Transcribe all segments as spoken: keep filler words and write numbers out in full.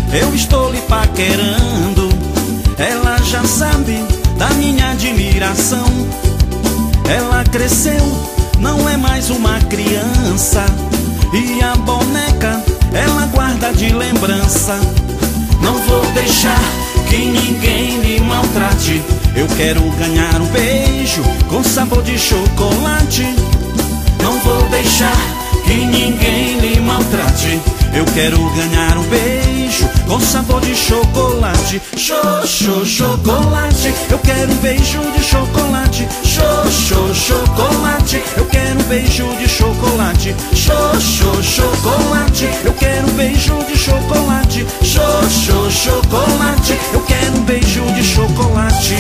eu estou lhe paquerando. Ela já sabe da minha admiração. Ela cresceu, não é mais uma criança, e a boneca ela guarda de lembrança. Não vou deixar que ninguém lhe maltrate. Eu quero ganhar um beijo com sabor de chocolate. Não vou deixar que ninguém lhe maltrate. Eu quero ganhar um beijo com sabor de chocolate. Xô, xô, chocolate. Eu quero um beijo de chocolate. Xô, xô, chocolate. Eu quero um beijo de chocolate. Xô, xô, chocolate. Eu quero um beijo de chocolate. Xô, xô, chocolate. Eu quero um beijo de chocolate.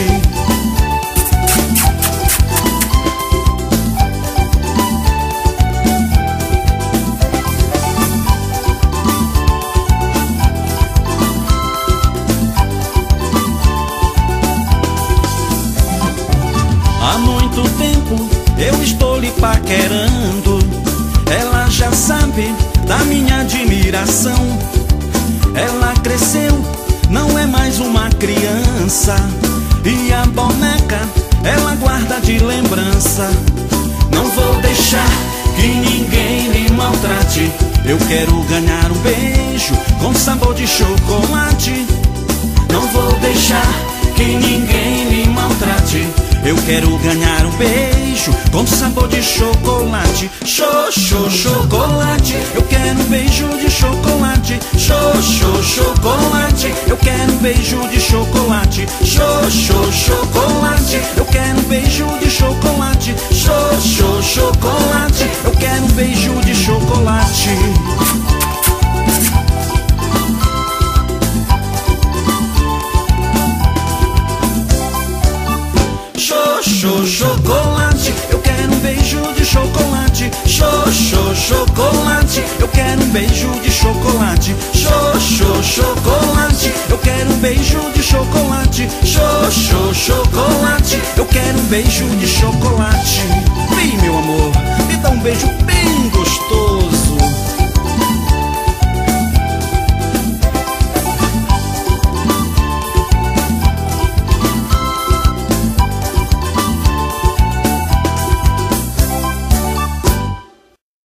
Há muito tempo eu estou lhe paquerando. Ela já sabe da minha admiração. Ela cresceu, não é mais uma criança, e a boneca ela guarda de lembrança. Não vou deixar que ninguém lhe maltrate. Eu quero ganhar um beijo com sabor de chocolate. Não vou deixar que ninguém lhe maltrate. Eu quero ganhar um beijo com sabor de chocolate. Xô, xô, chocolate. Eu quero um beijo de chocolate. Xô, xô, chocolate. Eu quero um beijo de chocolate. Xô, xô, chocolate. Eu quero um beijo de chocolate. Xô, xô, chocolate. Eu quero um beijo de chocolate. Xô, chocolate, eu quero um beijo de chocolate. Xô, xô, chocolate, eu quero um beijo de chocolate. Xô, xô, chocolate, eu quero um beijo de chocolate. Xô, xô, chocolate, eu quero um beijo de chocolate. Vem, meu amor, me dá um beijo bem gostoso.